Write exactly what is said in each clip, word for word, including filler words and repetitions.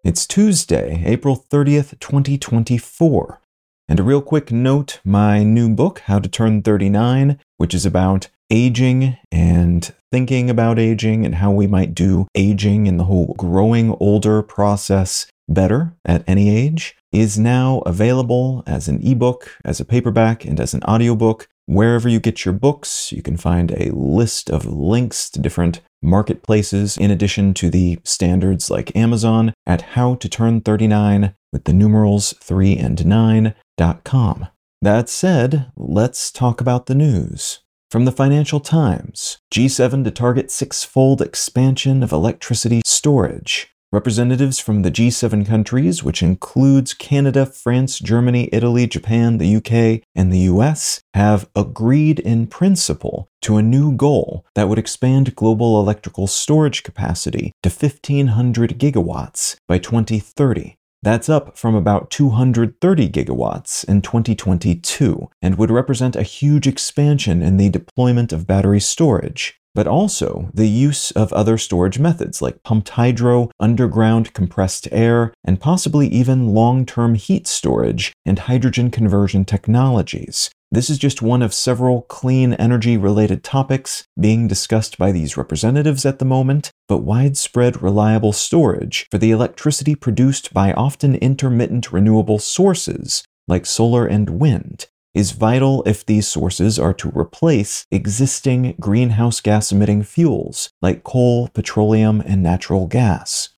It's Tuesday, April thirtieth, twenty twenty-four. And a real quick note, my new book, How to Turn thirty-nine, which is about aging and thinking about aging and how we might do aging and the whole growing older process better at any age, is now available as an ebook, as a paperback, and as an audiobook. Wherever you get your books, you can find a list of links to different marketplaces, in addition to the standards like Amazon, at how to turn thirty-nine with the numerals three and nine dot com. That said, let's talk about the news. From the Financial Times, G seven to target six-fold expansion of electricity storage. Representatives from the G seven countries, which includes Canada, France, Germany, Italy, Japan, the U K, and the U S, have agreed in principle to a new goal that would expand global electrical storage capacity to fifteen hundred gigawatts by twenty thirty. That's up from about two hundred thirty gigawatts in twenty twenty-two, and would represent a huge expansion in the deployment of battery storage, but also the use of other storage methods like pumped hydro, underground compressed air, and possibly even long-term heat storage and hydrogen conversion technologies. This is just one of several clean energy-related topics being discussed by these representatives at the moment, but widespread reliable storage for the electricity produced by often intermittent renewable sources, like solar and wind, is vital if these sources are to replace existing greenhouse gas-emitting fuels, like coal, petroleum, and natural gas.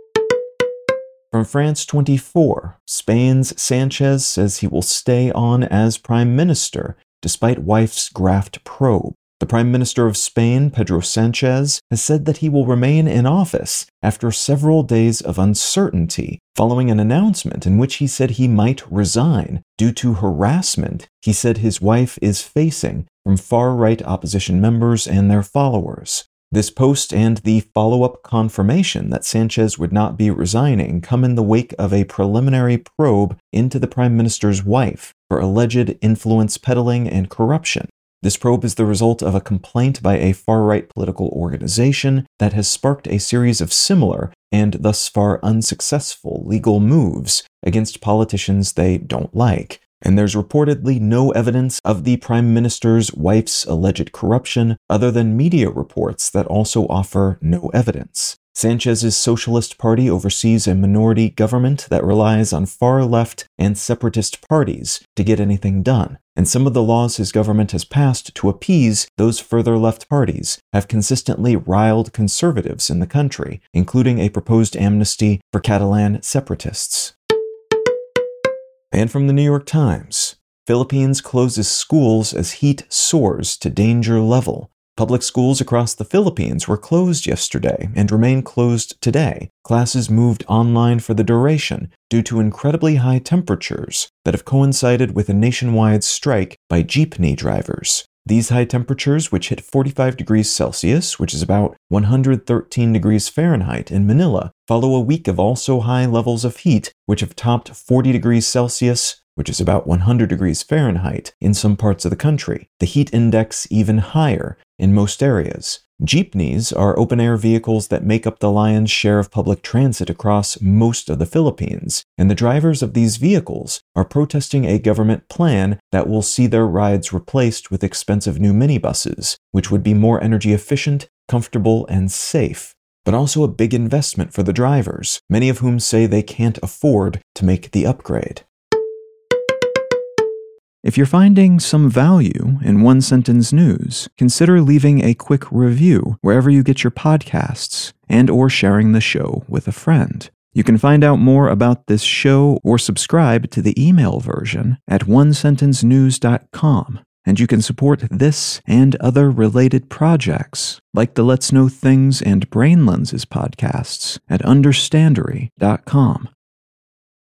From France twenty-four, Spain's Sanchez says he will stay on as prime minister, despite wife's graft probe. The Prime Minister of Spain, Pedro Sanchez, has said that he will remain in office after several days of uncertainty, following an announcement in which he said he might resign due to harassment he said his wife is facing from far-right opposition members and their followers. This post and the follow-up confirmation that Sanchez would not be resigning come in the wake of a preliminary probe into the Prime Minister's wife for alleged influence peddling and corruption. This probe is the result of a complaint by a far-right political organization that has sparked a series of similar and thus far unsuccessful legal moves against politicians they don't like. And there's reportedly no evidence of the Prime Minister's wife's alleged corruption other than media reports that also offer no evidence. Sanchez's Socialist Party oversees a minority government that relies on far-left and separatist parties to get anything done, and some of the laws his government has passed to appease those further left parties have consistently riled conservatives in the country, including a proposed amnesty for Catalan separatists. And from the New York Times, Philippines closes schools as heat soars to danger level. Public schools across the Philippines were closed yesterday and remain closed today. Classes moved online for the duration due to incredibly high temperatures that have coincided with a nationwide strike by jeepney drivers. These high temperatures, which hit forty-five degrees Celsius, which is about one hundred thirteen degrees Fahrenheit in Manila, follow a week of also high levels of heat, which have topped forty degrees Celsius, which is about one hundred degrees Fahrenheit in some parts of the country. The heat index even higher in most areas. Jeepneys are open-air vehicles that make up the lion's share of public transit across most of the Philippines, and the drivers of these vehicles are protesting a government plan that will see their rides replaced with expensive new minibuses, which would be more energy efficient, comfortable, and safe, but also a big investment for the drivers, many of whom say they can't afford to make the upgrade. If you're finding some value in One Sentence News, consider leaving a quick review wherever you get your podcasts and or sharing the show with a friend. You can find out more about this show or subscribe to the email version at one sentence news dot com. And you can support this and other related projects, like the Let's Know Things and Brain Lenses podcasts, at understandery dot com.